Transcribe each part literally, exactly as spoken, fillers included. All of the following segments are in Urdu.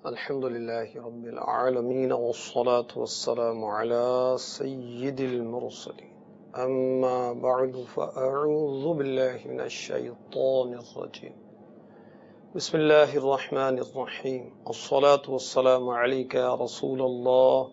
الحمد لله رب العالمين والصلاة والسلام على سيد المرسلين أما بعد فأعوذ بالله من الشيطان الرجيم بسم الله الرحمن الرحيم الصلاة والسلام عليك يا رسول الله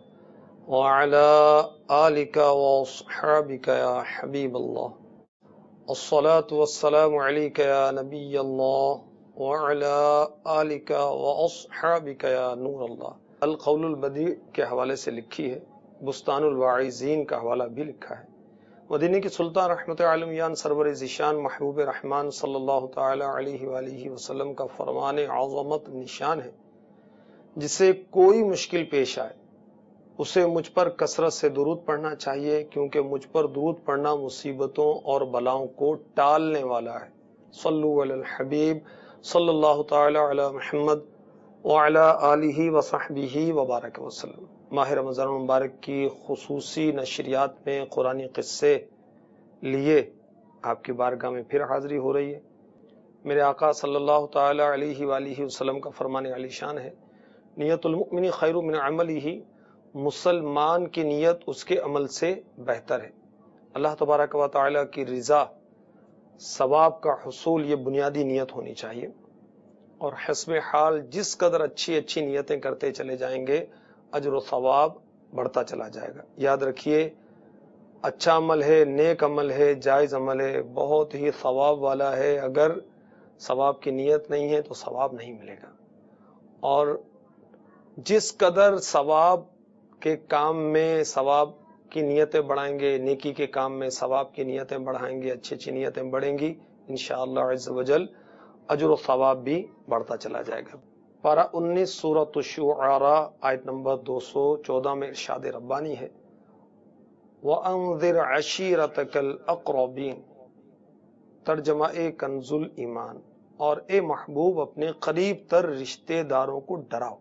وعلى آلك وأصحابك يا حبيب الله الصلاة والسلام عليك يا نبي الله وعلى آلك وأصحابك يا نور اللہ۔ القول البدیع کے حوالے سے لکھی ہے، بستان الواعظین کا حوالہ بھی لکھا ہے۔ مدینہ کی سلطان رحمت عالمیان سرور ذیشان محبوب رحمان صلی اللہ تعالی علیہ وآلہ وسلم کا فرمان عظمت نشان ہے، جس سے کوئی مشکل پیش آئے اسے مجھ پر کثرت سے درود پڑھنا چاہیے، کیونکہ مجھ پر درود پڑھنا مصیبتوں اور بلاؤں کو ٹالنے والا ہے۔ صلو علی الحبیب صلی اللہ تعالی علی محمد وعلی آلہ وصحبہ وبارک وسلم۔ ماہ رمضان المبارک کی خصوصی نشریات میں قرآنی قصے لیے آپ کی بارگاہ میں پھر حاضری ہو رہی ہے۔ میرے آقا صلی اللہ تعالی علیہ وآلہ وسلم کا فرمان علی شان ہے، نیت المؤمن خیر من عملہ، مسلمان کی نیت اس کے عمل سے بہتر ہے۔ اللہ تبارک و تعالی کی رضا، ثواب کا حصول، یہ بنیادی نیت ہونی چاہیے، اور حسب حال جس قدر اچھی اچھی نیتیں کرتے چلے جائیں گے اجر و ثواب بڑھتا چلا جائے گا۔ یاد رکھیے، اچھا عمل ہے، نیک عمل ہے، جائز عمل ہے، بہت ہی ثواب والا ہے، اگر ثواب کی نیت نہیں ہے تو ثواب نہیں ملے گا۔ اور جس قدر ثواب کے کام میں ثواب کی نیتیں بڑھائیں گے، نیکی کے کام میں ثواب کی نیتیں بڑھائیں گے، اچھی اچھی نیتیں بڑھیں گی، انشاءاللہ عز و جل اجر و ثواب بھی بڑھتا چلا جائے گا۔ پارہ انیس سورۃ الشعراء آیت نمبر دو سو چودہ میں ارشاد ربانی ہے، وَأَنذِرْ عَشِيرَتَكَ الْأَقْرَبِينَ، ترجمہ اے کنز ایمان، اور اے محبوب اپنے قریب تر رشتے داروں کو ڈراؤ۔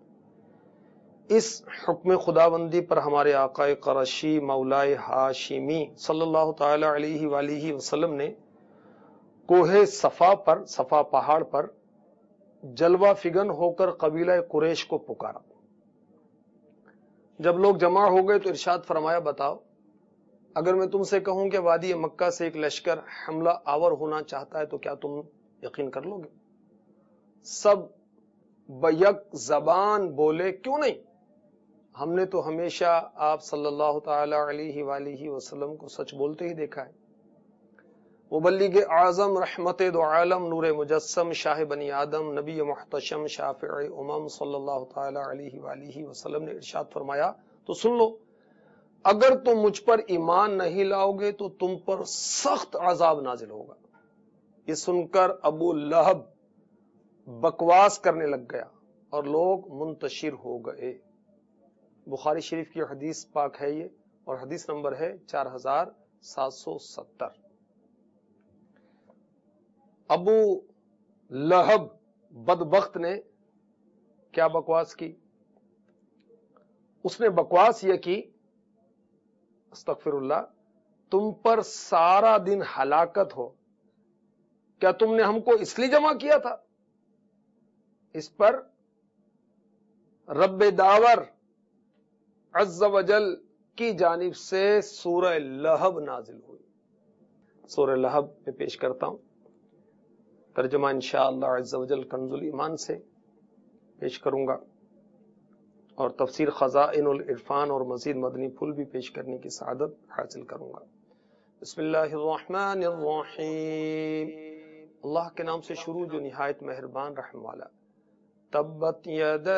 اس حکم خداوندی پر ہمارے آقا قریشی مولائے ہاشمی صلی اللہ تعالی علیہ وآلہ وسلم نے کوہ صفا پر، صفا پہاڑ پر جلوہ فگن ہو کر قبیلہ قریش کو پکارا۔ جب لوگ جمع ہو گئے تو ارشاد فرمایا، بتاؤ اگر میں تم سے کہوں کہ وادی مکہ سے ایک لشکر حملہ آور ہونا چاہتا ہے تو کیا تم یقین کر لو گے؟ سب بیک زبان بولے، کیوں نہیں، ہم نے تو ہمیشہ آپ صلی اللہ تعالی علیہ وآلہ وسلم کو سچ بولتے ہی دیکھا ہے۔ مبلغ اعظم، رحمت دو عالم، نور مجسم، شاہ بنی آدم، نبی محتشم، شافع امم صلی اللہ تعالی علیہ وآلہ وسلم نے ارشاد فرمایا، تو سن لو، اگر تم مجھ پر ایمان نہیں لاؤ گے تو تم پر سخت عذاب نازل ہوگا۔ یہ سن کر ابو لہب بکواس کرنے لگ گیا اور لوگ منتشر ہو گئے۔ بخاری شریف کی حدیث پاک ہے یہ، اور حدیث نمبر ہے چار ہزار سات سو ستر۔ ابو لہب بدبخت نے کیا بکواس کی؟ اس نے بکواس یہ کی، استغفر اللہ، تم پر سارا دن ہلاکت ہو، کیا تم نے ہم کو اس لیے جمع کیا تھا؟ اس پر رب داور عز و جل کی جانب سے سورہ لہب نازل ہوئی۔ سورہ لہب میں پیش کرتا ہوں، ترجمہ انشاءاللہ عز و جل کنز ایمان سے پیش کروں گا، اور تفسیر خزائن العرفان اور مزید مدنی پھول بھی پیش کرنے کی سعادت حاصل کروں گا۔ بسم اللہ الرحمن الرحیم، اللہ کے نام سے شروع جو نہایت مہربان رحم والا۔ تبت یدا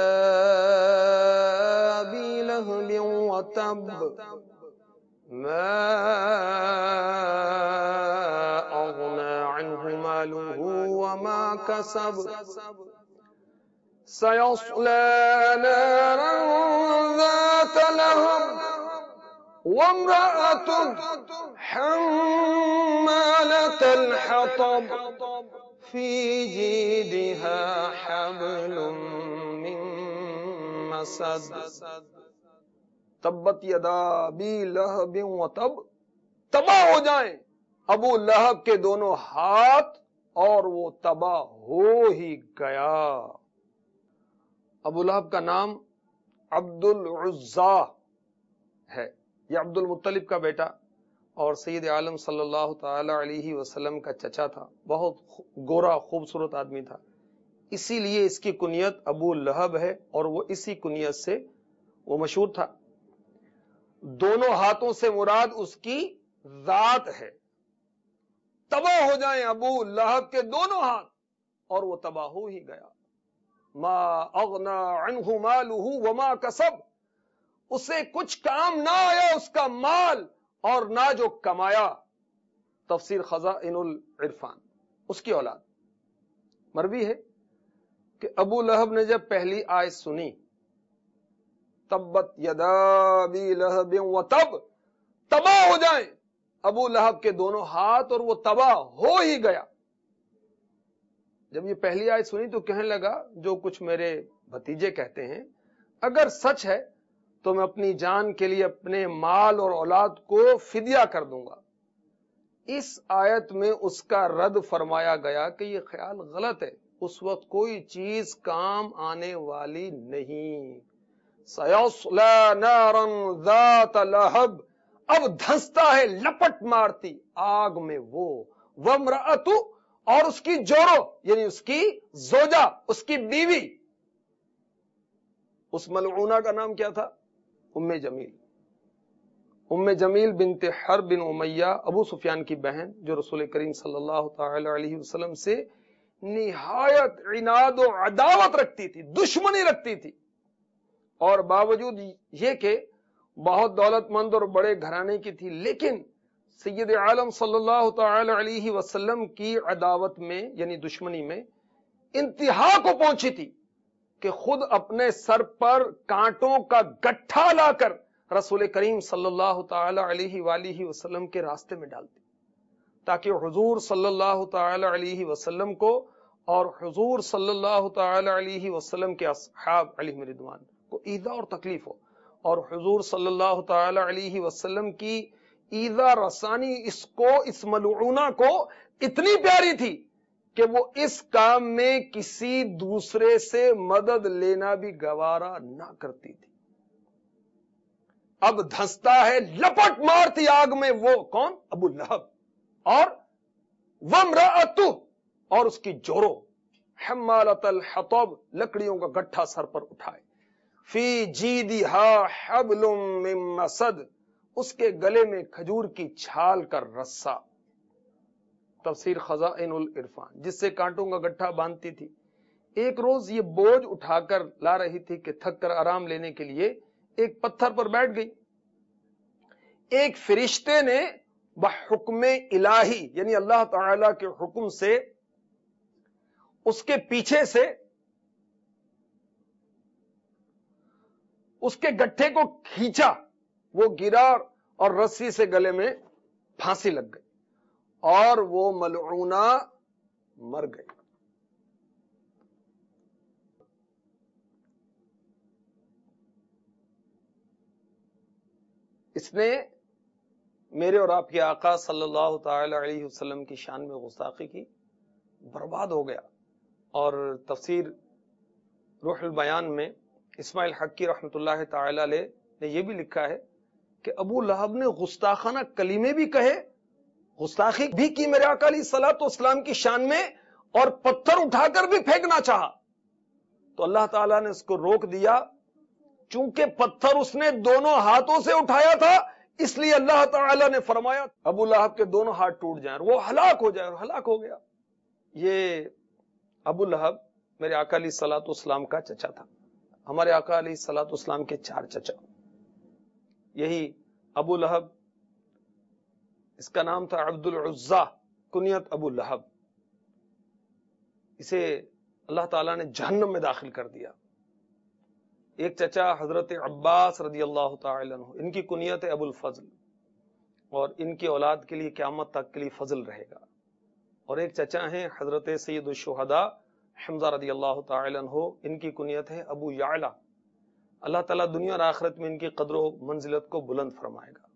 ابی لہب وتب ما اغنى عنه ماله وما كسب سيصلى نارا ذات لهب وامرأة حمالة الحطب في جيدها حبل من مسد تبت یدا ابی لہب وتب، تباہ ہو جائیں ابو لہب کے دونوں ہاتھ اور وہ تباہ ہو ہی گیا۔ ابو لہب کا نام عبد العزا ہے، یہ عبد المطلب کا بیٹا اور سید عالم صلی اللہ تعالی علیہ وسلم کا چچا تھا، بہت گورا خوبصورت آدمی تھا، اسی لیے اس کی کنیت ابو لہب ہے اور وہ اسی کنیت سے وہ مشہور تھا۔ دونوں ہاتھوں سے مراد اس کی ذات ہے، تباہ ہو جائیں ابو لہب کے دونوں ہاتھ، اور وہ تباہ ہو ہی گیا۔ ما اغنا عنہ مالہ وما کسب، اسے کچھ کام نہ آیا اس کا مال اور نہ جو کمایا۔ تفسیر خزائن العرفان۔ اس کی اولاد مروی ہے کہ ابو لہب نے جب پہلی آیت سنی تبت یدا ابی لہب وتب، تباہ ہو جائیں ابو لہب کے دونوں ہاتھ اور وہ تباہ ہو ہی گیا۔ جب یہ پہلی آیت سنی تو کہنے لگا جو کچھ میرے بھتیجے کہتے ہیں اگر سچ ہے تو میں اپنی جان کے لیے اپنے مال اور اولاد کو فدیہ کر دوں گا۔ اس آیت میں اس کا رد فرمایا گیا کہ یہ خیال غلط ہے، اس وقت کوئی چیز کام آنے والی نہیں۔ سَيَصْلَى نَارًا ذَاتَ لَهَبٍ، اب دھنستا ہے لپٹ مارتی آگ میں وہ، وَامْرَأَتُ، اور اس کی جورو یعنی اس کی زوجہ، اس کی بیوی۔ اس ملعونہ کا نام کیا تھا؟ ام جمیل۔ ام جمیل بنت حرب بن امیہ، ابو سفیان کی بہن، جو رسول کریم صلی اللہ تعالی علیہ وسلم سے نہایت عناد و عداوت رکھتی تھی، دشمنی رکھتی تھی، اور باوجود یہ کہ بہت دولت مند اور بڑے گھرانے کی تھی، لیکن سید عالم صلی اللہ تعالی علیہ وسلم کی عداوت میں یعنی دشمنی میں انتہا کو پہنچی تھی کہ خود اپنے سر پر کانٹوں کا گٹھا لا کر رسول کریم صلی اللہ تعالی علیہ وآلہ وسلم کے راستے میں ڈالتی تاکہ حضور صلی اللہ تعالی علیہ وسلم کو اور حضور صلی اللہ تعالی علیہ وسلم کے اصحاب علیہ رضوان کو ایذا اور تکلیف ہو، اور حضور صلی اللہ تعالی علیہ وسلم کی ایذا رسانی اس کو اس ملعونہ کو اتنی پیاری تھی کہ وہ اس کام میں کسی دوسرے سے مدد لینا بھی گوارا نہ کرتی تھی۔ اب دھنستا ہے لپٹ مارتی آگ میں وہ کون؟ ابو لہب، اور وامرأتہ، اور اس کی جورو، حمالۃ الحطب، لکڑیوں کا گٹھا سر پر اٹھائے، فی جیدہا حبل من مسد، اس کے گلے میں کھجور کی چھال کا رسہ۔ تفسیر خزائن العرفان۔ جس سے کانٹوں کا گٹھا باندھتی تھی۔ ایک روز یہ بوجھ اٹھا کر لا رہی تھی کہ تھک کر آرام لینے کے لیے ایک پتھر پر بیٹھ گئی۔ ایک فرشتے نے بحکم الہی یعنی اللہ تعالی کے حکم سے اس کے پیچھے سے اس کے گٹھے کو کھینچا، وہ گرا اور رسی سے گلے میں پھانسی لگ گئی اور وہ ملعونہ مر گئی۔ اس نے میرے اور آپ کے آقا صلی اللہ تعالی علیہ وسلم کی شان میں گستاخی کی، برباد ہو گیا۔ اور تفسیر روح البیان میں اسماعیل حقی رحمت اللہ تعالی علیہ نے یہ بھی لکھا ہے کہ ابو لہب نے گستاخانہ کلمے بھی کہے، گستاخی بھی کی میرے آقا علیہ الصلوۃ والسلام کی شان میں، اور پتھر اٹھا کر بھی پھینکنا چاہا تو اللہ تعالیٰ نے اس کو روک دیا۔ چونکہ پتھر اس نے دونوں ہاتھوں سے اٹھایا تھا، اس لیے اللہ تعالیٰ نے فرمایا ابو لہب کے دونوں ہاتھ ٹوٹ جائیں اور وہ ہلاک ہو جائے، اور ہلاک ہو گیا۔ یہ ابو لہب میرے آقا علیہ الصلوۃ والسلام کا چچا تھا۔ ہمارے آقا علیہ الصلوۃ والسلام کے چار چچا، یہی ابو لہب، اس کا نام تھا عبد العزا، کنیت ابو لہب۔ اسے اللہ تعالیٰ نے جہنم میں داخل کر دیا۔ ایک چچا حضرت عباس رضی اللہ تعالی عنہ، ان کی کنیت ہے ابو الفضل، اور ان کی اولاد کے لیے قیامت تک کے لیے فضل رہے گا۔ اور ایک چچا ہیں حضرت سید الشہداء حمزہ رضی اللہ تعالی عنہ، ان کی کنیت ہے ابو یعلا۔ اللہ تعالیٰ دنیا اور آخرت میں ان کی قدر و منزلت کو بلند فرمائے گا۔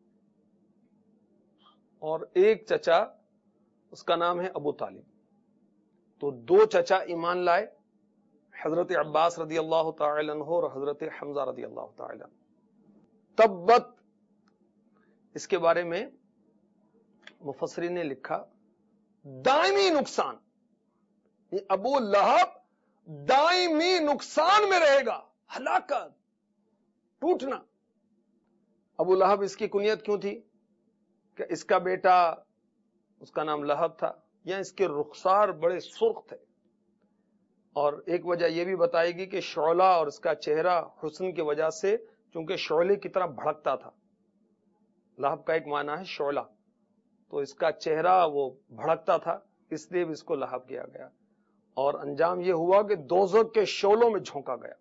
اور ایک چچا، اس کا نام ہے ابو طالب۔ تو دو چچا ایمان لائے، حضرت عباس رضی اللہ تعالی عنہ اور حضرت حمزہ رضی اللہ تعالی عنہ. تبت، اس کے بارے میں مفسرین نے لکھا دائمی نقصان، یہ ابو لہب دائمی نقصان میں رہے گا، ہلاکت، ٹوٹنا. ابو لہب اس کی کنیت کیوں تھی؟ کہ اس کا بیٹا، اس کا نام لہب تھا، یا اس کے رخسار بڑے سرخ تھے. اور ایک وجہ یہ بھی بتائے گی کہ شعلہ اور اس کا چہرہ حسن کی وجہ سے، چونکہ شعلے کی طرح بھڑکتا تھا. لہب کا ایک معنی ہے شعلہ، تو اس کا چہرہ وہ بھڑکتا تھا، اس لیے بھی اس کو لہب کیا گیا. اور انجام یہ ہوا کہ دوزخ کے شعلوں میں جھونکا گیا.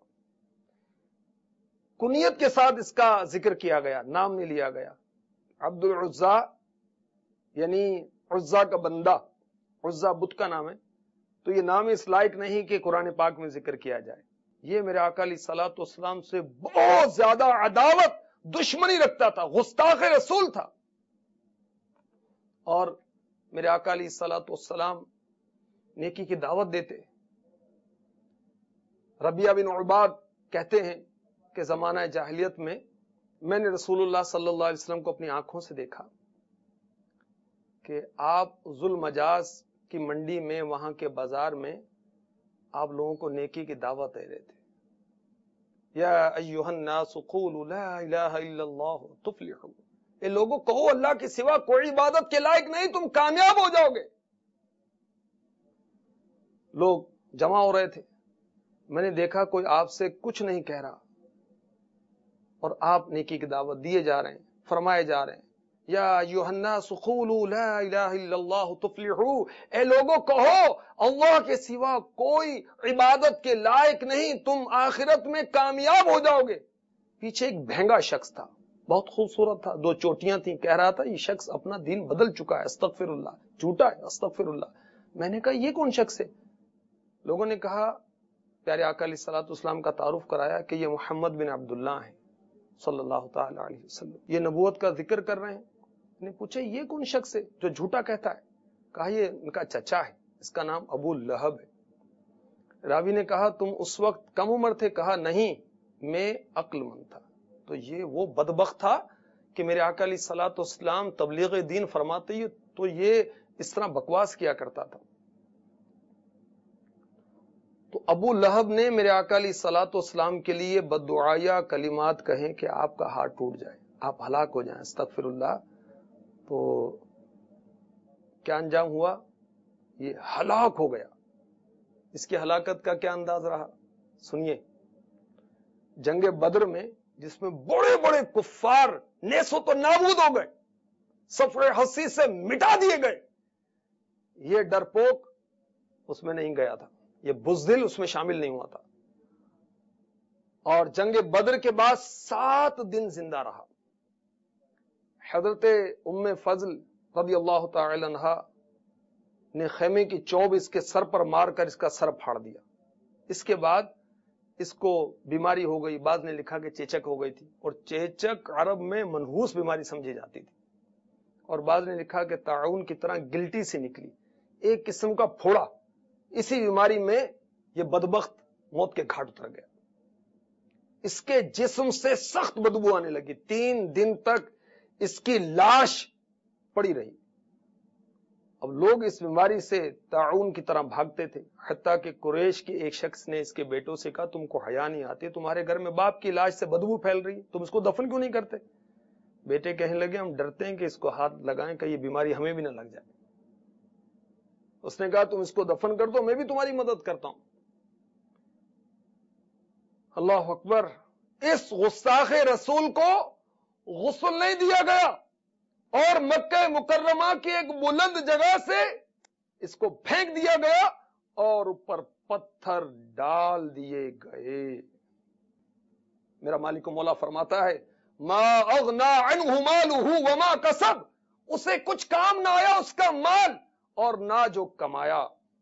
کنیت کے ساتھ اس کا ذکر کیا گیا، نام نہیں لیا گیا. عبد العزا یعنی عزا کا بندہ، عزا بت کا نام ہے، تو یہ نام اس لائق نہیں کہ قرآن پاک میں ذکر کیا جائے. یہ میرے آقا علیہ الصلوۃ والسلام سے بہت زیادہ عداوت، دشمنی رکھتا تھا، گستاخ رسول تھا. اور میرے آقا علیہ الصلوۃ والسلام نیکی کی دعوت دیتے. ربیعہ بن عباد کہتے ہیں کہ زمانہ جاہلیت میں میں نے رسول اللہ صلی اللہ علیہ وسلم کو اپنی آنکھوں سے دیکھا کہ آپ ذوالمجاز کی منڈی میں، وہاں کے بازار میں آپ لوگوں کو نیکی کی دعوت دے رہے تھے. یا ایھا الناس قولوا لا الہ الا اللہ تفلحوا، اے لوگوں کہو اللہ کے سوا کوئی عبادت کے لائق نہیں، تم کامیاب ہو جاؤ گے. لوگ جمع ہو رہے تھے، میں نے دیکھا کوئی آپ سے کچھ نہیں کہہ رہا، اور آپ نیکی کی دعوت دیے جا رہے ہیں، فرمائے جا رہے ہیں یا ایھا الناس قولوا لا الہ الا اللہ تفلحوا، اے لوگوں کہو اللہ کے سوا کوئی عبادت کے لائق نہیں، تم آخرت میں کامیاب ہو جاؤ گے. پیچھے ایک بھینگا شخص تھا، بہت خوبصورت تھا، دو چوٹیاں تھیں، کہہ رہا تھا یہ شخص اپنا دین بدل چکا ہے، استغفر اللہ، جھوٹا ہے، استغفر اللہ. میں نے کہا یہ کون شخص ہے؟ لوگوں نے کہا، پیارے آقا علیہ الصلوۃ والسلام کا تعارف کرایا کہ یہ محمد بن عبداللہ ہیں صلی اللہ تعالی علیہ وسلم، یہ نبوت کا ذکر کر رہے ہیں. نے پوچھا یہ کون شخص ہے جو جھوٹا کہتا ہے؟ کہا یہ ان کا چچا ہے، اس کا نام ابو لہب ہے. راوی نے کہا تم اس وقت کم عمر تھے؟ کہا نہیں، میں عقل مند تھا. تو یہ وہ بدبخت تھا کہ میرے آقا علیہ الصلوۃ والسلام تبلیغ دین فرماتے ہی تو یہ اس طرح بکواس کیا کرتا تھا. تو ابو لہب نے میرے آقا علیہ الصلوۃ والسلام کے لیے بددعائیہ کلمات کہیں کہ آپ کا ہاتھ ٹوٹ جائے، آپ ہلاک ہو جائیں، استغفر اللہ. تو کیا انجام ہوا؟ یہ ہلاک ہو گیا. اس کی ہلاکت کا کیا انداز رہا سنیے. جنگ بدر میں جس میں بڑے بڑے کفار نیسو تو نابود ہو گئے، صفحہ حسی سے مٹا دیے گئے، یہ ڈرپوک اس میں نہیں گیا تھا، یہ بزدل اس میں شامل نہیں ہوا تھا. اور جنگ بدر کے بعد سات دن زندہ رہا. حضرت ام فضل رضی اللہ تعالی عنہا نے خیمے کی چوب اس کے سر پر مار کر اس کا سر پھاڑ دیا. اس کے بعد اس کو بیماری ہو گئی، بعض نے لکھا کہ چیچک ہو گئی تھی، اور چیچک عرب میں منحوس بیماری سمجھی جاتی تھی. اور بعض نے لکھا کہ طاعون کی طرح گلٹی سے نکلی، ایک قسم کا پھوڑا. اسی بیماری میں یہ بدبخت موت کے گھاٹ اتر گیا. اس کے جسم سے سخت بدبو آنے لگی، تین دن تک اس کی لاش پڑی رہی. اب لوگ اس بیماری سے طاعون کی طرح بھاگتے تھے، حتیٰ کہ قریش کے ایک شخص نے اس کے بیٹوں سے کہا تم کو حیا نہیں آتی، تمہارے گھر میں باپ کی لاش سے بدبو پھیل رہی، تم اس کو دفن کیوں نہیں کرتے؟ بیٹے کہنے لگے ہم ڈرتے ہیں کہ اس کو ہاتھ لگائیں کہ یہ بیماری ہمیں بھی نہ لگ جائے. اس نے کہا تم اس کو دفن کر دو، میں بھی تمہاری مدد کرتا ہوں. اللہ اکبر. اس گستاخ رسول کو غسل نہیں دیا گیا، اور مکہ مکرمہ کی ایک بلند جگہ سے اس کو پھینک دیا گیا اور اوپر پتھر ڈال دیے گئے. میرا مالک و مولا فرماتا ہے ما اغنا عنہ مالہ وما کسب، اسے کچھ کام نہ آیا اس کا مال اور نہ جو کمایا.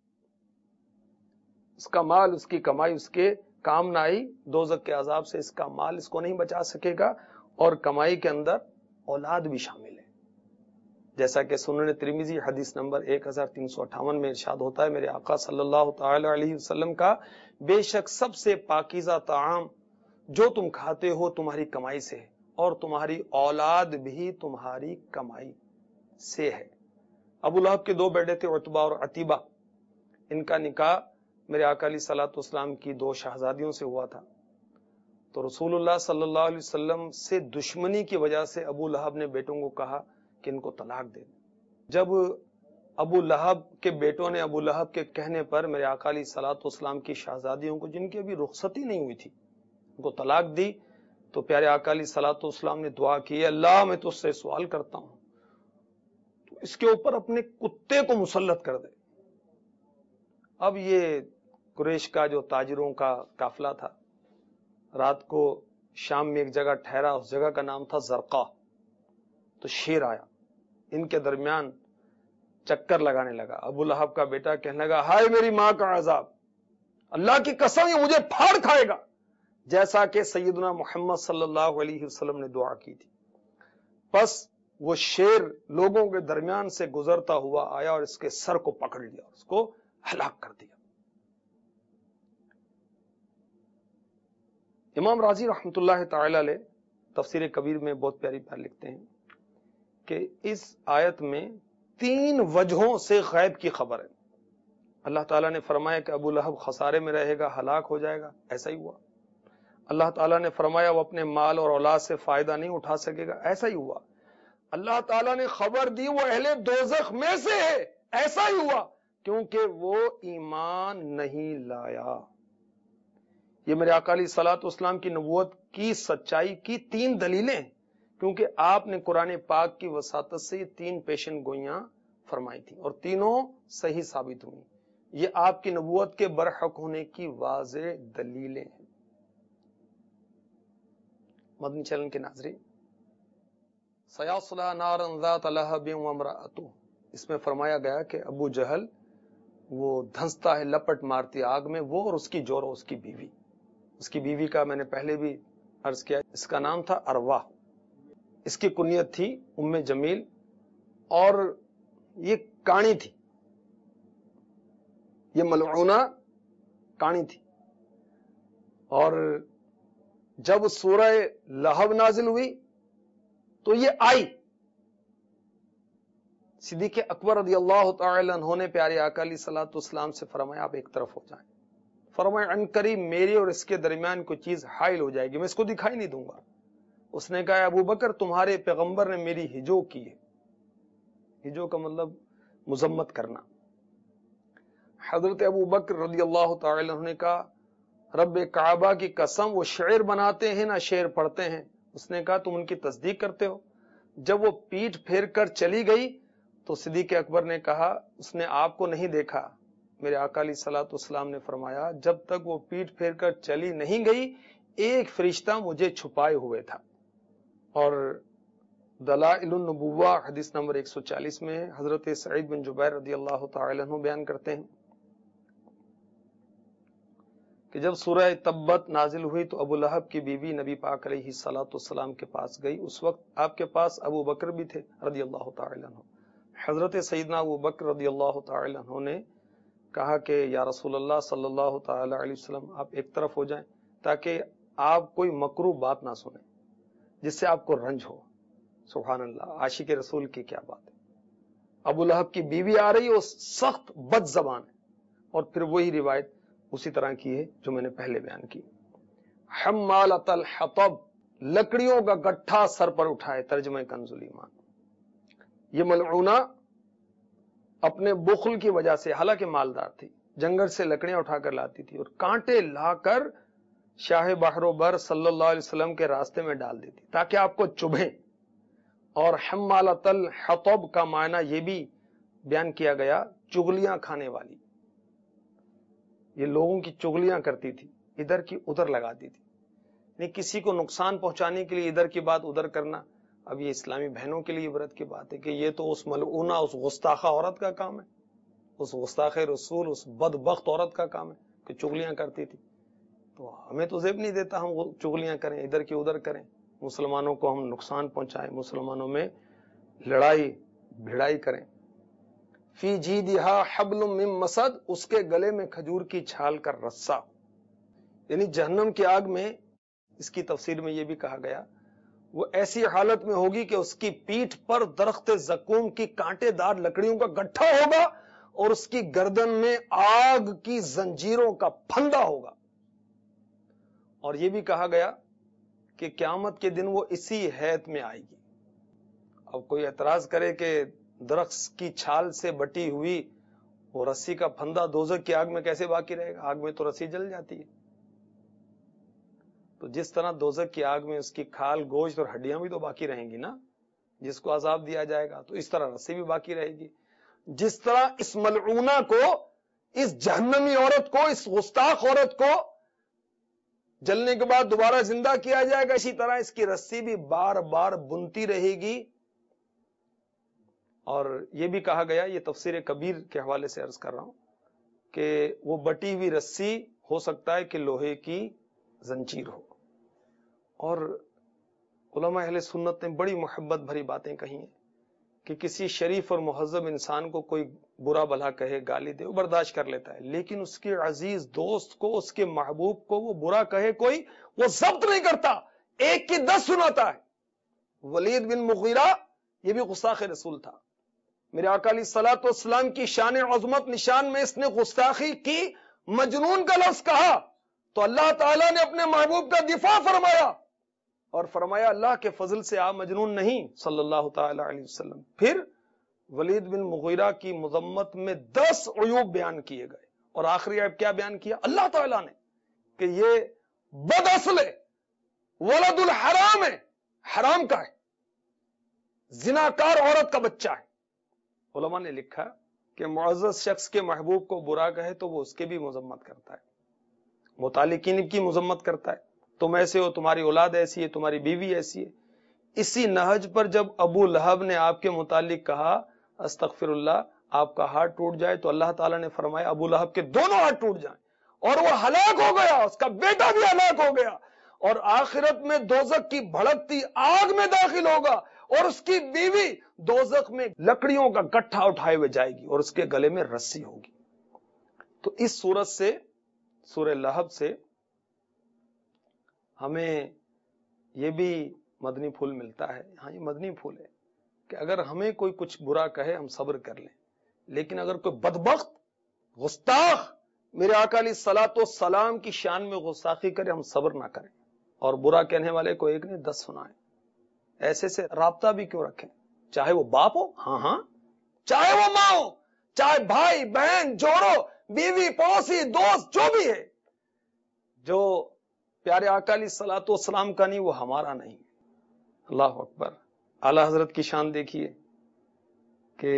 اس کا مال، اس کی کمائی اس کے کام نہ آئی. دوزخ کے عذاب سے اس کا مال اس کو نہیں بچا سکے گا، اور کمائی کے اندر اولاد بھی شامل ہے. جیسا کہ سنن ترمذی حدیث نمبر ایک ہزار تین سو اٹھاون میں ارشاد ہوتا ہے میرے آقا صلی اللہ تعالی علیہ وسلم کا، بے شک سب سے پاکیزہ طعام جو تم کھاتے ہو تمہاری کمائی سے ہے، اور تمہاری اولاد بھی تمہاری کمائی سے ہے۔ ابو لہب کے دو بیٹے تھے، عتبہ اور عتیبہ، ان کا نکاح میرے آقا علیہ الصلوۃ والسلام کی دو شہزادیوں سے ہوا تھا۔ تو رسول اللہ صلی اللہ علیہ وسلم سے دشمنی کی وجہ سے ابو لہب نے بیٹوں کو کہا کہ ان کو طلاق دے دیں۔ جب ابو لہب کے بیٹوں نے ابو لہب کے کہنے پر میرے آقا علیہ الصلوۃ والسلام کی شہزادیوں کو، جن کی ابھی رخصتی نہیں ہوئی تھی، ان کو طلاق دی، تو پیارے آقا علیہ الصلوۃ والسلام نے دعا کی، اللہ میں تجھ سے سوال کرتا ہوں تو اس کے اوپر اپنے کتے کو مسلط کر دے۔ اب یہ قریش کا جو تاجروں کا قافلہ تھا، رات کو شام میں ایک جگہ ٹھہرا، اس جگہ کا نام تھا زرقا۔ تو شیر آیا، ان کے درمیان چکر لگانے لگا۔ ابو لہب کا بیٹا کہنے لگا، ہائے میری ماں کا عذاب، اللہ کی قسم یہ مجھے پھاڑ کھائے گا، جیسا کہ سیدنا محمد صلی اللہ علیہ وسلم نے دعا کی تھی۔ پس وہ شیر لوگوں کے درمیان سے گزرتا ہوا آیا اور اس کے سر کو پکڑ لیا، اس کو ہلاک کر دیا۔ امام راضی رحمت اللہ تعالی علیہ تفسیر کبیر میں بہت پیاری بات لکھتے ہیں کہ اس آیت میں تین وجہوں سے غیب کی خبر ہے۔ اللہ تعالیٰ نے فرمایا کہ ابو لہب خسارے میں رہے گا، ہلاک ہو جائے گا، ایسا ہی ہوا۔ اللہ تعالیٰ نے فرمایا وہ اپنے مال اور اولاد سے فائدہ نہیں اٹھا سکے گا، ایسا ہی ہوا۔ اللہ تعالیٰ نے خبر دی وہ اہل دوزخ میں سے ہے، ایسا ہی ہوا، کیونکہ وہ ایمان نہیں لایا۔ یہ میرے آقا علیہ الصلوۃ والسلام کی نبوت کی سچائی کی تین دلیلیں ہیں، کیونکہ آپ نے قرآن پاک کی وساطت سے یہ تین پیشن گوئیاں فرمائی تھیں اور تینوں صحیح ثابت ہوئی۔ یہ آپ کی نبوت کے برحق ہونے کی واضح دلیلیں ہیں۔ مدنی چینل کے ناظرین، سیصلی نارا ذات لہب وامرأتہ، اس میں فرمایا گیا کہ ابو جہل وہ دھنستا ہے لپٹ مارتی آگ میں، وہ اور اس کی جور، اس کی بیوی۔ اس کی بیوی کا میں نے پہلے بھی عرض کیا، اس کا نام تھا اروا، اس کی کنیت تھی ام جمیل، اور یہ کانی تھی، یہ ملعونہ کانی تھی۔ اور جب سورہ لہب نازل ہوئی تو یہ آئی۔ صدیق اکبر رضی اللہ تعالی عنہ نے پیارے آقا علیہ الصلوۃ والسلام سے فرمایا آپ ایک طرف ہو جائیں، فرمایا ان قریب میرے اور اس کے درمیان کوئی چیز حائل ہو جائے گی، میں اس کو دکھائی نہیں دوں گا۔ اس نے کہا ابو بکر تمہارے پیغمبر نے میری ہجو کی ہے، ہجو کا مطلب مذمت کرنا۔ حضرت ابو بکر رضی اللہ تعالی عنہ نے کہا رب کعبہ کی قسم وہ شعر بناتے ہیں نہ شعر پڑھتے ہیں۔ اس نے کہا تم ان کی تصدیق کرتے ہو؟ جب وہ پیٹھ پھیر کر چلی گئی تو صدیق اکبر نے کہا اس نے آپ کو نہیں دیکھا۔ میرے آقا علیہ الصلوۃ والسلام نے فرمایا جب تک وہ پیٹھ پھیر کر چلی نہیں گئی ایک فرشتہ مجھے چھپائے ہوئے تھا۔ اور دلائل النبوہ حدیث نمبر ایک سو چالیس میں حضرت سعید بن جبیر رضی اللہ تعالی عنہ بیان کرتے ہیں کہ جب سورہ تبت نازل ہوئی تو ابو لہب کی بیوی نبی پاک علیہ الصلوۃ والسلام کے پاس گئی۔ اس وقت آپ کے پاس ابو بکر بھی تھے رضی اللہ تعالی عنہ۔ حضرت سیدنا ابو بکر رضی اللہ تعالی عنہ نے کہا کہ یا رسول اللہ صلی اللہ تعالی علیہ وسلم آپ ایک طرف ہو جائیں تاکہ آپ کوئی مکروہ بات نہ سنیں جس سے آپ کو رنج ہو۔ سبحان اللہ، عاشق رسول کی کیا بات ہے۔ ابو لہب کی بیوی آ رہی ہے، وہ سخت بد زبان ہے، اور پھر وہی روایت اسی طرح کی ہے جو میں نے پہلے بیان کی۔ حمالۃ الحطب، لکڑیوں کا گٹھا سر پر اٹھائے، ترجمہ کنز الایمان۔ یہ ملعونہ اپنے بخل کی وجہ سے، حالانکہ مالدار تھی، جنگل سے لکڑیاں اٹھا کر لاتی تھی اور کانٹے لا کر شاہ بحر و بر صلی اللہ علیہ وسلم کے راستے میں ڈال دیتی تاکہ آپ کو چبھیں۔ اور حمالۃ الحطب کا معنی یہ بھی بیان کیا گیا چغلیاں کھانے والی، یہ لوگوں کی چغلیاں کرتی تھی، ادھر کی ادھر لگاتی تھی، نہیں کسی کو نقصان پہنچانے کے لیے ادھر کی بات ادھر کرنا۔ اب یہ اسلامی بہنوں کے لیے عبرت کی بات ہے کہ یہ تو اس ملعونہ، اس گستاخہ عورت کا کام ہے، اس گستاخ رسول، اس بدبخت عورت کا کام ہے کہ چغلیاں کرتی تھی۔ تو ہمیں تو زیب نہیں دیتا ہم چغلیاں کریں، ادھر کی ادھر کریں، مسلمانوں کو ہم نقصان پہنچائیں، مسلمانوں میں لڑائی بھیڑائی کریں. فی جیدہا حبل من مسد, اس کے گلے میں کھجور کی چھال کا رسہ. یعنی جہنم کی آگ میں, اس کی تفسیر میں یہ بھی کہا گیا, وہ ایسی حالت میں ہوگی کہ اس کی پیٹھ پر درخت زقوم کی کانٹے دار لکڑیوں کا گٹھا ہوگا اور اس کی گردن میں آگ کی زنجیروں کا پھندا ہوگا. اور یہ بھی کہا گیا کہ قیامت کے دن وہ اسی حیت میں آئے گی. اب کوئی اعتراض کرے کہ درخت کی چھال سے بٹی ہوئی وہ رسی کا پھندا دوزخ کی آگ میں کیسے باقی رہے گا؟ آگ میں تو رسی جل جاتی ہے. تو جس طرح دوزخ کی آگ میں اس کی کھال, گوشت اور ہڈیاں بھی تو باقی رہیں گی نا, جس کو عذاب دیا جائے گا, تو اس طرح رسی بھی باقی رہے گی. جس طرح اس ملعونہ کو, اس جہنمی عورت کو, اس گستاخ عورت کو جلنے کے بعد دوبارہ زندہ کیا جائے گا, اسی طرح اس کی رسی بھی بار بار بنتی رہے گی. اور یہ بھی کہا گیا, یہ تفسیر کبیر کے حوالے سے عرض کر رہا ہوں, کہ وہ بٹی ہوئی رسی ہو سکتا ہے کہ لوہے کی زنجیر ہو. اور علماء اہل سنت نے بڑی محبت بھری باتیں کہی ہیں کہ کسی شریف اور مہذب انسان کو کوئی برا بھلا کہے, گالی دے, وہ برداشت کر لیتا ہے, لیکن اس کے عزیز دوست کو, اس کے محبوب کو وہ برا کہے کوئی, وہ ضبط نہیں کرتا, ایک کی دس سناتا ہے. ولید بن مغیرہ یہ بھی گستاخ رسول تھا. میرے آقا علیہ الصلوۃ والسلام کی شان عظمت نشان میں اس نے گستاخی کی, مجنون کا لفظ کہا, تو اللہ تعالیٰ نے اپنے محبوب کا دفاع فرمایا اور فرمایا اللہ کے فضل سے آپ مجنون نہیں صلی اللہ تعالی علیہ وسلم. پھر ولید بن مغیرہ کی مذمت میں دس عیوب بیان کیے گئے, اور آخری عیب کیا بیان کیا اللہ تعالیٰ نے, کہ یہ بد اصل ہے, ولد الحرام ہے, حرام کا ہے, زناکار عورت کا بچہ ہے. علماء نے لکھا کہ معزز شخص کے محبوب کو برا کہے تو وہ اس کے بھی مذمت کرتا ہے, متعلقین کی مذمت کرتا ہے, تم ایسے ہو, تمہاری اولاد ایسی ہے, تمہاری بیوی ایسی ہے. اسی نہج پر جب ابو لہب نے آپ کے متعلق کہا استغفر اللہ, آپ کا ہاتھ ٹوٹ جائے, تو اللہ تعالیٰ نے فرمایا ابو لہب کے دونوں ہاتھ ٹوٹ جائیں, اور وہ ہلاک ہو گیا, اس کا بیٹا بھی ہلاک ہو گیا, اور آخرت میں دوزخ کی بھڑکتی آگ میں داخل ہوگا, اور اس کی بیوی دوزخ میں لکڑیوں کا گٹھا اٹھائے ہوئے جائے گی, اور اس کے گلے میں رسی ہوگی. تو اس صورت سے, سورہ لہب سے ہمیں یہ بھی مدنی پھول ملتا ہے. ہاں یہ مدنی پھول ہے کہ اگر ہمیں کوئی کچھ برا کہے ہم صبر کر لیں, لیکن اگر کوئی بدبخت گستاخ میرے آقا علیہ الصلوۃ والسلام کی شان میں گستاخی کرے ہم صبر نہ کریں, اور برا کہنے والے کو ایک نہیں دس سنائیں. ایسے سے رابطہ بھی کیوں رکھیں, چاہے وہ باپ ہو, ہاں ہاں, چاہے وہ ماں ہو, چاہے بھائی بہن جوڑو, بیوی پڑوسی دوست جو بھی ہے, جو پیارے آقا علیہ الصلوۃ والسلام کا نہیں وہ ہمارا نہیں. اللہ اکبر. اعلی حضرت کی شان دیکھیے کہ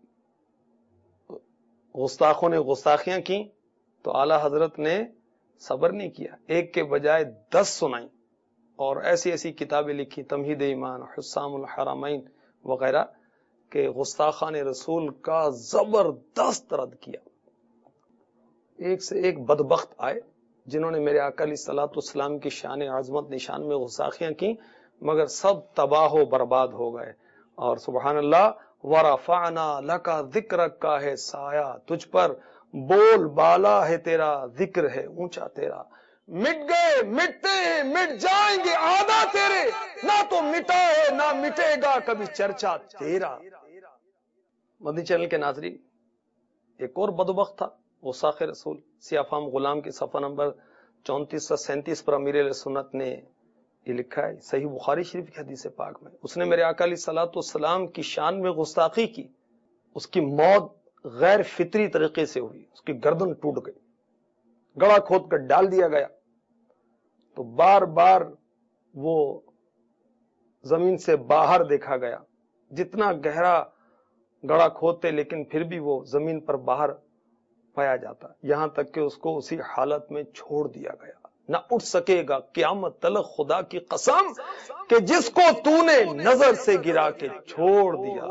گستاخوں نے گستاخیاں کی تو اعلی حضرت نے صبر نہیں کیا, ایک کے بجائے دس سنائیں, اور ایسی ایسی کتابیں لکھی, تمہید ایمان, حسام الحرمین وغیرہ, کہ گستاخان رسول کا زبردست رد کیا. ایک سے ایک بدبخت آئے جنہوں نے میرے آقا علیہ الصلوۃ والسلام کی شان عظمت نشان میں گستاخیاں کی, مگر سب تباہ و برباد ہو گئے. اور سبحان اللہ, ورفعنا لک ذکرک کا ہے سایہ تجھ پر, بول بالا ہے تیرا, ذکر ہے اونچا تیرا. مٹ گئے, مٹتے ہیں, مٹ جائیں گے آدھا تیرے, نہ تو مٹا ہے نہ مٹے گا کبھی چرچا تیرا. مدنی چینل کے ناظرین, ایک اور بدبخت تھا گستاخ رسول, سیاہ فام غلام کے صفحہ نمبر چونتیس سے سینتیس پر امیر علیہ سنت نے یہ لکھا ہے, صحیح بخاری شریف کی حدیث پاک میں, اس نے میرے آقا علیہ الصلوۃ والسلام کی شان میں گستاخی کی, اس کی موت غیر فطری طریقے سے ہوئی, اس کی گردن ٹوٹ گئی, گڑا کھود کر ڈال دیا گیا. تو بار بار وہ زمین سے باہر دیکھا گیا, جتنا گہرا گڑا کھودتے لیکن پھر بھی وہ زمین پر باہر پایا جاتا, یہاں تک کہ اس کو اسی حالت میں چھوڑ دیا گیا. نہ اٹھ سکے گا قیامت تلک خدا کی قسم کہ جس کو تو نے نظر سے گرا کے چھوڑ دیا.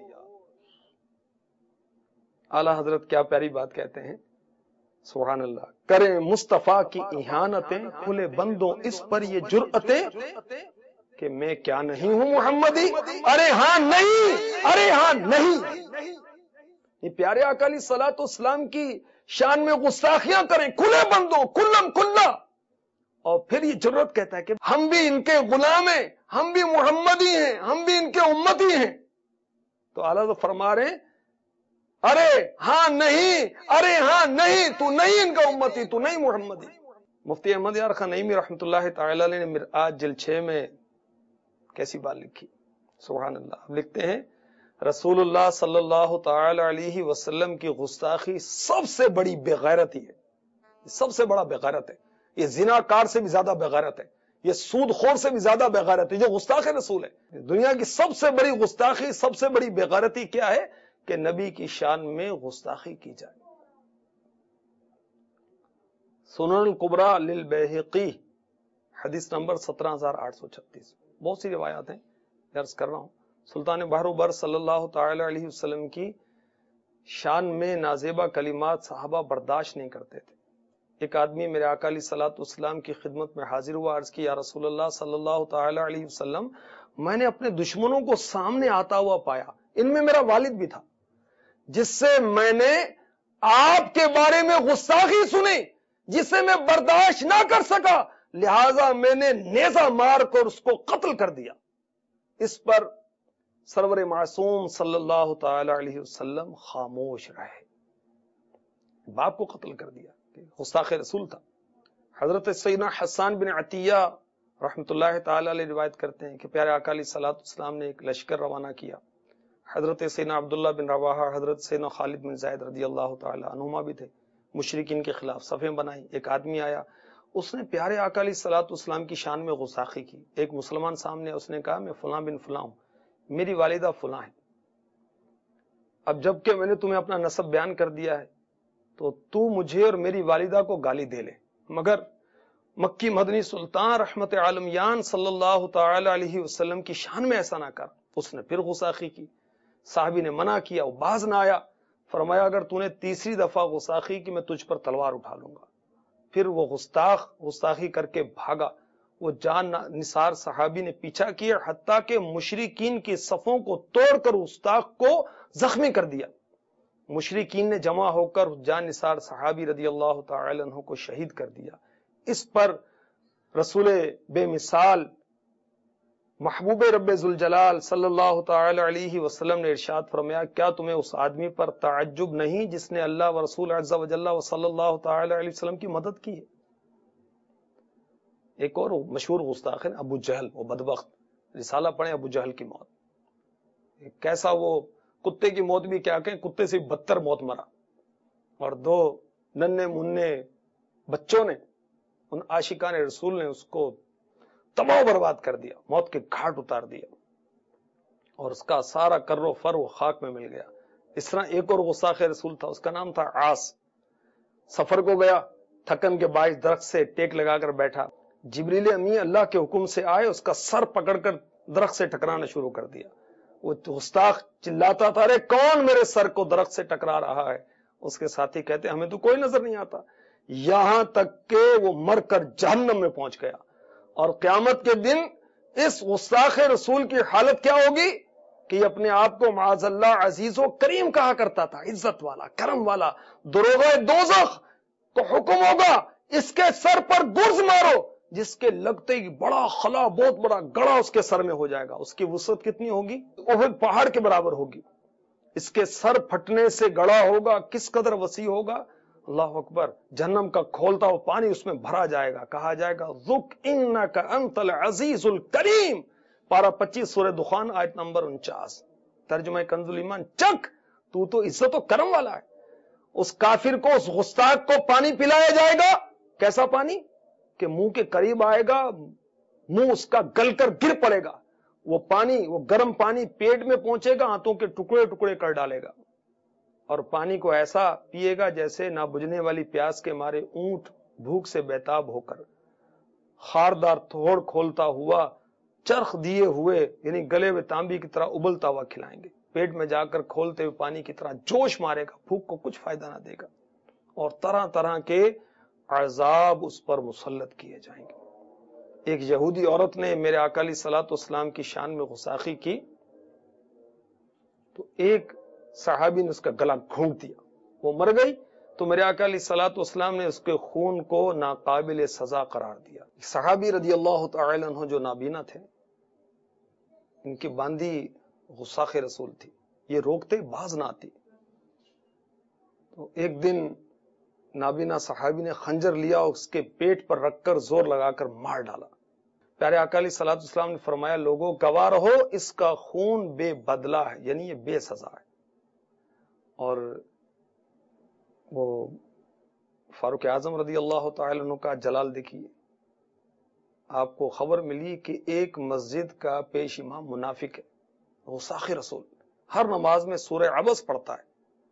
اعلی حضرت کیا پیاری بات کہتے ہیں, سبحان اللہ. کریں مصطفیٰ کی اہانتیں, کھلے بندوں اس پر یہ جرأتیں, کہ میں کیا نہیں ہوں محمدی؟ ارے ہاں نہیں، ارے ہاں نہیں۔ یہ پیارے آقا علیہ الصلوۃ والسلام کی شان میں گستاخیاں کریں کھلے بندوں کلم کھلا، اور پھر یہ ضرورت کہتا ہے کہ ہم بھی ان کے غلام ہیں، ہم بھی محمدی ہیں، ہم بھی ان کے امتی ہیں۔ تو اعلیٰ فرما رہے ہیں ارے ہاں نہیں، ارے ہاں نہیں، تو نہیں ان کا امتی، تو نہیں محمدی۔ مفتی احمد یار خان نعیمی رحمۃ اللہ تعالی علیہ نے مرآت جلد چھ میں کیسی بات لکھی، سبحان اللہ۔ اب لکھتے ہیں رسول اللہ صلی اللہ تعالی علیہ وسلم کی گستاخی سب سے بڑی بےغیرتی ہے، سب سے بڑا بےغیرت ہے، یہ زنا کار سے بھی زیادہ بےغیرت ہے، یہ سود خور سے بھی زیادہ بےغیرت ہے جو گستاخ رسول ہے۔ دنیا کی سب سے بڑی گستاخی، سب سے بڑی بےغیرتی کیا ہے؟ کہ نبی کی شان میں گستاخی کی جائے۔ سنن الکبریٰ للبیہقی حدیث نمبر سترہ ہزار آٹھ سو چھتیس۔ بہت سی روایات ہیں، عرض کر رہا ہوں۔ سلطان بحر و بر صلی اللہ تعالی علیہ وسلم کی شان میں نازیبہ کلمات صحابہ برداشت نہیں کرتے تھے۔ ایک آدمی میرے آقا علیہ الصلوۃ والسلام کی خدمت میں حاضر ہوا، عرض کی یا رسول اللہ صلی اللہ تعالی علیہ وسلم، میں نے اپنے دشمنوں کو سامنے آتا ہوا پایا، ان میں میرا والد بھی تھا، جس سے میں نے آپ کے بارے میں گستاخی سنی، جسے میں برداشت نہ کر سکا، لہذا میں نے نیزہ مار کر اس کو قتل کر دیا۔ اس پر سرور معصوم صلی اللہ تعالی علیہ وسلم خاموش رہے، باپ کو قتل کر دیا، گستاخ رسول تھا۔ حضرت سیدنا حسان بن عطیہ رحمۃ اللہ تعالی علیہ روایت کرتے ہیں کہ پیارے آقا علیہ الصلوۃ والسلام نے ایک لشکر روانہ کیا۔ حضرت سیدنا عبداللہ بن رواحہ، حضرت سیدنا خالد بن زید رضی اللہ تعالی عنہما بھی تھے، مشرکین کے خلاف صفیں بنائی۔ ایک آدمی آیا، اس نے پیارے آقا علیہ الصلوۃ والسلام کی شان میں گستاخی کی۔ ایک مسلمان سامنے، اس نے کہا میں فلاں بن فلاں ہوں، میری والدہ فلاں ہے، اب جب کہ میں نے تمہیں اپنا نسب بیان کر دیا ہے تو تو مجھے اور میری والدہ کو گالی دے لے، مگر مکی مدنی سلطان رحمت عالمیان صلی اللہ تعالی علیہ وسلم کی شان میں ایسا نہ کر۔ اس نے پھر گستاخی کی، صحابی نے منع کیا، وہ باز نہ آیا، فرمایا اگر تو نے تیسری دفعہ گستاخی کی میں تجھ پر تلوار اٹھا لوں گا۔ پھر وہ گستاخ گستاخی کر کے بھاگا، وہ جان نثار صحابی نے پیچھا کیا، حتیٰ کہ مشرکین کی صفوں کو توڑ کر گستاخ کو زخمی کر دیا۔ مشرکین نے جمع ہو کر جان نثار صحابی رضی اللہ تعالی عنہ کو شہید کر دیا۔ اس پر رسول بے مثال محبوب رب ذوالجلال صلی اللہ تعالی علیہ وسلم نے ارشاد فرمایا کیا تمہیں اس آدمی پر تعجب نہیں جس نے اللہ و رسول عز و جل و صلی اللہ تعالی علیہ وسلم کی مدد کی ہے؟ ایک اور مشہور گستاخ ہے ابو جہل، وہ بدبخت، رسالہ پڑھیں ابو جہل کی موت، کیسا وہ کتے کی موت بھی کیا کہیں، کتے سے بدتر موت مرا، اور دو ننے مننے بچوں نے، ان عاشقان رسول نے اس کو تباہ و برباد کر دیا، موت کے گھاٹ اتار دیا، اور اس کا سارا کر و فر و خاک میں مل گیا۔ اس طرح ایک اور گستاخ رسول تھا، اس کا نام تھا عاص۔ سفر کو گیا، تھکن کے باعث درخت سے ٹیک لگا کر بیٹھا، جبریل امی اللہ کے حکم سے آئے، اس کا سر پکڑ کر درخت سے ٹکرانا شروع کر دیا۔ وہ گستاخ چلاتا تھا ارے کون میرے سر کو درخت سے ٹکرا رہا ہے؟ اس کے ساتھی کہتے ہمیں تو کوئی نظر نہیں آتا، یہاں تک کہ وہ مر کر جہنم میں پہنچ گیا۔ اور قیامت کے دن اس گستاخ رسول کی حالت کیا ہوگی کہ یہ اپنے آپ کو معاذ اللہ عزیز و کریم کہا کرتا تھا، عزت والا، کرم والا۔ دروغہ دوزخ کو حکم ہوگا اس کے سر پر گرز مارو، جس کے لگتے ہی بڑا خلا، بہت بڑا گڑا اس کے سر میں ہو جائے گا۔ اس کی وسعت کتنی ہوگی؟ احد پہاڑ کے برابر ہوگی۔ اس کے سر پھٹنے سے گڑا ہوگا، کس قدر وسیع ہوگا، اللہ اکبر۔ جہنم کا کھولتا ہوا پانی اس میں بھرا جائے گا، کہا جائے گا ذُقْ إِنَّكَ أَنْتَ الْعَزِيزُ الْكَرِيمُ، پارہ پچیس سورہ دخان آیت نمبر انچاس، ترجمہ کنز الایمان، چک تو تو عزت و کرم والا ہے۔ اس کافر کو، اس گستاخ کو پانی پلایا جائے گا، کیسا پانی کہ منہ کے قریب آئے گا، منہ اس کا گل کر گر پڑے گا، وہ پانی، وہ گرم پانی پیٹ میں پہنچے گا، آنتوں کے ٹکڑے ٹکڑے کر ڈالے گا، اور پانی کو ایسا پیے گا جیسے نہ بجھنے والی پیاس کے مارے اونٹ بھوک سے بیتاب ہو کر خاردار تھوڑ کھولتا ہوا، چرخ دیے ہوئے یعنی گلے ہوئے تانبی کی طرح ابلتا ہوا کھلائیں گے، پیٹ میں جا کر کھولتے ہوئے پانی کی طرح جوش مارے گا، بھوک کو کچھ فائدہ نہ دے گا، اور طرح طرح کے عذاب اس پر مسلط کیے جائیں گے۔ ایک یہودی عورت نے میرے آقا علیہ الصلوۃ والسلام کی شان میں گستاخی کی تو ایک صحابی نے اس کا گلا گھونٹ دیا، وہ مر گئی تو میرے آقا علیہ الصلوۃ والسلام نے اس کے خون کو ناقابل سزا قرار دیا۔ صحابی رضی اللہ تعالی عنہ جو نابینا تھے، ان کی باندھی غصاخ رسول تھی، یہ روکتے باز نہ آتی، تو ایک دن نابینا صحابی نے خنجر لیا اور اس کے پیٹ پر رکھ کر زور لگا کر مار ڈالا۔ پیارے آقا علیہ الصلوۃ والسلام نے فرمایا، لوگوں گواہ رہو، اس کا خون بے بدلہ ہے، یعنی یہ بے سزا ہے۔ اور وہ فاروق اعظم رضی اللہ تعالی عنہ کا جلال دیکھیے، آپ کو خبر ملی کہ ایک مسجد کا پیش امام منافق ہے، غصاخ رسول، ہر نماز میں سورہ عبس پڑھتا ہے۔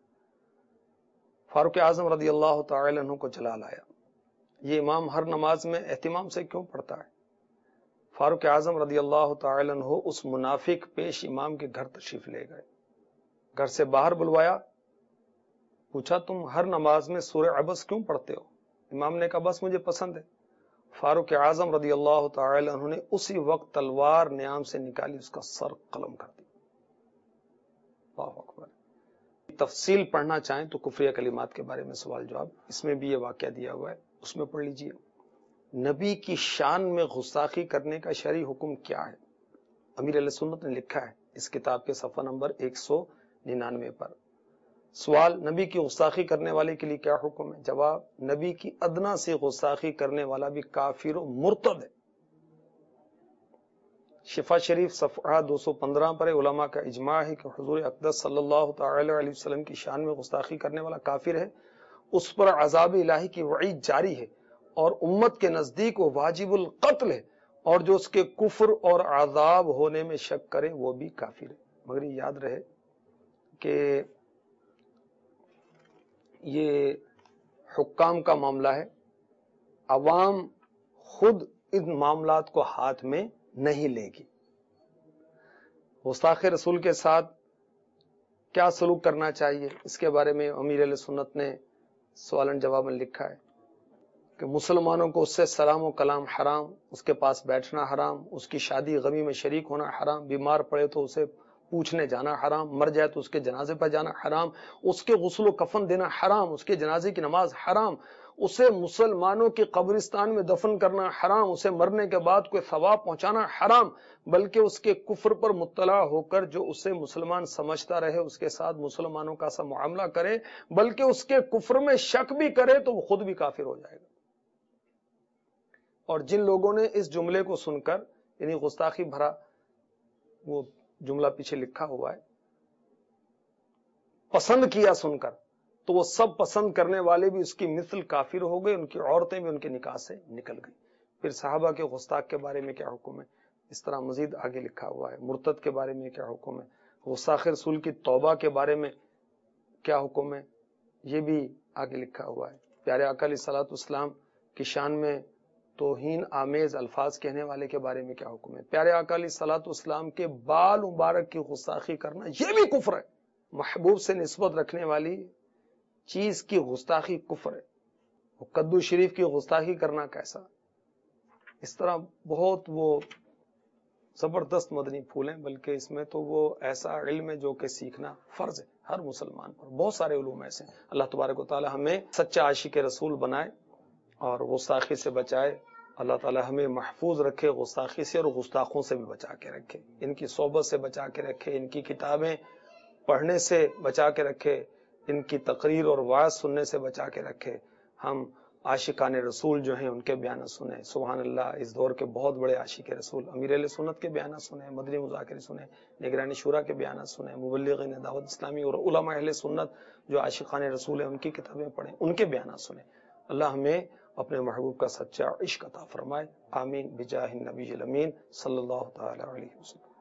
فاروق اعظم رضی اللہ تعالی عنہ کو جلال آیا، یہ امام ہر نماز میں اہتمام سے کیوں پڑھتا ہے؟ فاروق اعظم رضی اللہ تعالی عنہ اس منافق پیش امام کے گھر تشریف لے گئے، گھر سے باہر بلوایا، پوچھا تم ہر نماز میں سورہ عبس کیوں پڑھتے ہو؟ امام نے کہا بس مجھے پسند ہے۔ فاروق اعظم رضی اللہ تعالی عنہ نے اسی وقت تلوار نیام سے نکالی، اس کا سر قلم کر دی۔ اللہ اکبر۔ تفصیل پڑھنا چاہیں تو کفریہ کلمات کے بارے میں سوال جواب، اس میں بھی یہ واقعہ دیا ہوا ہے، اس میں پڑھ لیجئے۔ نبی کی شان میں غستاخی کرنے کا شرعی حکم کیا ہے؟ امیر اہل سنت نے لکھا ہے اس کتاب کے صفحہ نمبر ایک سو ننانوے پر۔ سوال، نبی کی غستاخی کرنے والے کے لیے کیا حکم ہے؟ جواب، نبی کی ادنا سے غستاخی کرنے والا بھی کافر و مرتد ہے۔ شفا شریف صفحہ دو سو پندرہ پر علماء کا اجماع ہے کہ حضور اقدس صلی اللہ تعالی علیہ وسلم کی شان میں غستاخی کرنے والا کافر ہے، اس پر عذاب الہی کی وعید جاری ہے اور امت کے نزدیک وہ واجب القتل ہے، اور جو اس کے کفر اور عذاب ہونے میں شک کرے وہ بھی کافر ہے۔ مگر یہ یاد رہے کہ یہ حکام کا معاملہ ہے، عوام خود ان معاملات کو ہاتھ میں نہیں لے گی۔ غستاخ رسول کے ساتھ کیا سلوک کرنا چاہیے، اس کے بارے میں امیر اہل سنت نے سوالن جواب میں لکھا ہے کہ مسلمانوں کو اس سے سلام و کلام حرام، اس کے پاس بیٹھنا حرام، اس کی شادی غمی میں شریک ہونا حرام، بیمار پڑے تو اسے پوچھنے جانا حرام، مر جائے تو اس کے جنازے پر جانا حرام، اس کے غسل و کفن دینا حرام، اس کے جنازے کی نماز حرام، اسے مسلمانوں کے قبرستان میں دفن کرنا حرام، اسے مرنے کے بعد کوئی ثواب پہنچانا حرام، بلکہ اس کے کفر پر مطلع ہو کر جو اسے مسلمان سمجھتا رہے اس کے ساتھ مسلمانوں کا سا معاملہ کرے، بلکہ اس کے کفر میں شک بھی کرے تو وہ خود بھی کافر ہو جائے گا۔ اور جن لوگوں نے اس جملے کو سن کر، یعنی غستاخی بھرا وہ جملہ پیچھے لکھا ہوا ہے، پسند کیا سن کر، تو وہ سب پسند کرنے والے بھی اس کی مثل کافر ہو گئے، ان کی عورتیں بھی ان کے نکاح سے نکل گئی۔ پھر صحابہ کے غستاخ کے بارے میں کیا حکم ہے، اس طرح مزید آگے لکھا ہوا ہے۔ مرتد کے بارے میں کیا حکم ہے، غستاخ رسول کی توبہ کے بارے میں کیا حکم ہے، یہ بھی آگے لکھا ہوا ہے۔ پیارے آقا علیہ الصلوۃ والسلام کی شان میں توہین آمیز الفاظ کہنے والے کے بارے میں کیا حکم ہے۔ پیارے آقا علیہ الصلوۃ والسلام کے بال مبارک کی غستاخی کرنا یہ بھی کفر ہے۔ محبوب سے نسبت رکھنے والی چیز کی غستاخی کفر ہے۔ وہ کدو شریف کی غستاخی کرنا کیسا، اس طرح بہت وہ زبردست مدنی پھول ہیں، بلکہ اس میں تو وہ ایسا علم ہے جو کہ سیکھنا فرض ہے ہر مسلمان پر۔ بہت سارے علوم ایسے ہیں۔ اللہ تبارک و تعالی ہمیں سچا عاشق رسول بنائے اور غستاخی سے بچائے۔ اللہ تعالی ہمیں محفوظ رکھے غستاخی سے، اور گستاخوں سے بھی بچا کے رکھے، ان کی صحبت سے بچا کے رکھے، ان کی کتابیں پڑھنے سے بچا کے رکھے، ان کی تقریر اور وعظ سننے سے بچا کے رکھے۔ ہم عاشقان رسول جو ہیں ان کے بیانات سنیں۔ سبحان اللہ، اس دور کے بہت بڑے عاشق رسول امیر اہل سنت کے بیانات سنیں، مدنی مذاکرے سنیں، نگرانی شورا کے بیانات سنیں، مبلغین دعوت اسلامی اور علماء اہل سنت جو عاشقان رسول ہیں ان کی کتابیں پڑھیں، ان کے بیانات سنیں۔ اللہ ہمیں اپنے محبوب کا سچا عشق عطا فرمائے، آمین بجاہ النبی الامین صلی اللہ تعالی علیہ وسلم۔